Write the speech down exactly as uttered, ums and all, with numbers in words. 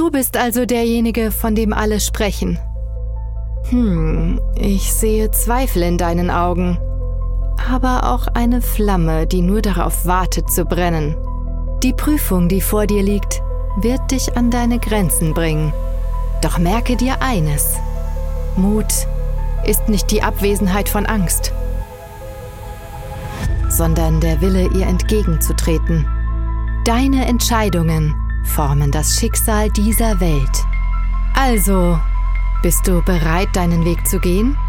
Du bist also derjenige, von dem alle sprechen. Hm, ich sehe Zweifel in deinen Augen, aber auch eine Flamme, die nur darauf wartet zu brennen. Die Prüfung, die vor dir liegt, wird dich an deine Grenzen bringen. Doch merke dir eines: Mut ist nicht die Abwesenheit von Angst, sondern der Wille, ihr entgegenzutreten. Deine Entscheidungen formen das Schicksal dieser Welt. Also, bist du bereit, deinen Weg zu gehen?